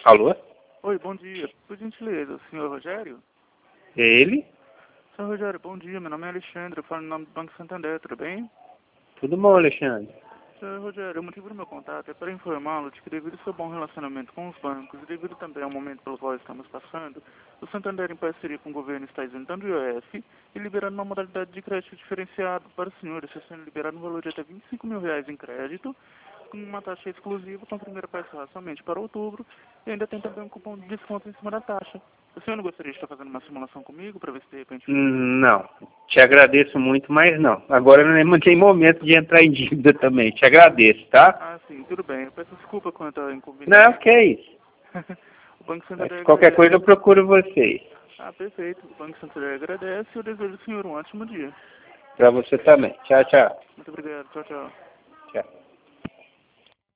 Alô? Oi, bom dia. Por gentileza, o senhor Rogério? É ele? Senhor Rogério, bom dia. Meu nome é Alexandre, eu falo em nome do Banco Santander, tudo bem? Tudo bom, Alexandre? Senhor Rogério, o motivo do meu contato é para informá-lo de que devido ao seu bom relacionamento com os bancos e devido também ao momento pelo qual estamos passando, o Santander, em parceria com o governo, está isentando o IOF e liberando uma modalidade de crédito diferenciado para os senhores, sendo liberado um valor de até R$ 25.000 em crédito, com uma taxa exclusiva com a primeira parcela somente para outubro, e ainda tem também um cupom de desconto em cima da taxa. O senhor não gostaria de estar fazendo uma simulação comigo para ver se de repente... Não. Te agradeço muito, mas não. Agora não tem momento de entrar em dívida também. Te agradeço, tá? Ah, sim, tudo bem. Eu peço desculpa quanto ao Não, inconveniente. que é isso. O Banco Mas Santander qualquer agradece. coisa eu procuro vocês. Ah, perfeito. O Banco Santander agradece e eu desejo ao senhor um ótimo dia. Pra você também. Tchau, tchau. Muito obrigado. Tchau, tchau. Tchau.